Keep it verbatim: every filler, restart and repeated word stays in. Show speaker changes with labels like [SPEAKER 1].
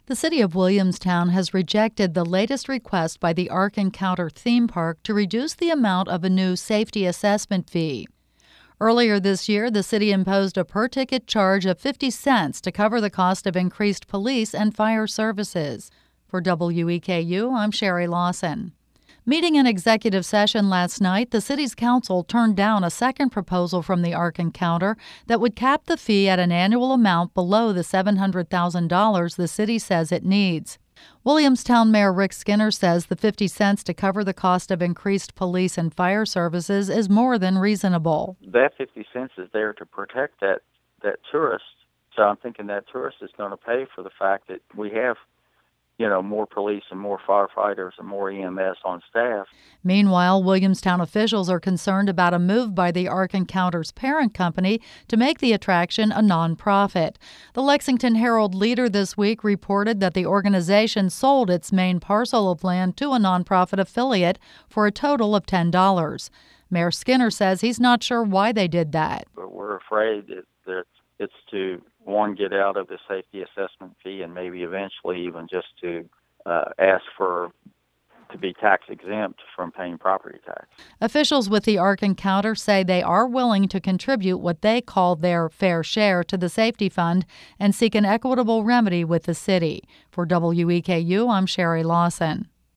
[SPEAKER 1] The city of Williamstown has rejected the latest request by the Ark Encounter theme park to reduce the amount of a new safety assessment fee. Earlier this year, the city imposed a per-ticket charge of fifty cents to cover the cost of increased police and fire services. For W E K U, I'm Sherry Lawson. Meeting in executive session last night, the city's council turned down a second proposal from the Ark Encounter that would cap the fee at an annual amount below the seven hundred thousand dollars the city says it needs. Williamstown Mayor Rick Skinner says the fifty cents to cover the cost of increased police and fire services is more than reasonable.
[SPEAKER 2] That fifty cents is there to protect that, that tourist. So I'm thinking that tourist is going to pay for the fact that we have you know, more police and more firefighters and more E M S on staff.
[SPEAKER 1] Meanwhile, Williamstown officials are concerned about a move by the Ark Encounter's parent company to make the attraction a nonprofit. The Lexington Herald Leader this week reported that the organization sold its main parcel of land to a nonprofit affiliate for a total of ten dollars. Mayor Skinner says he's not sure why they did that.
[SPEAKER 2] But we're afraid that, that it's to one, get out of the safety assessment fee, and maybe eventually even just to uh, ask for to be tax exempt from paying property tax.
[SPEAKER 1] Officials with the Ark Encounter say they are willing to contribute what they call their fair share to the safety fund and seek an equitable remedy with the city. For W E K U, I'm Sherry Lawson.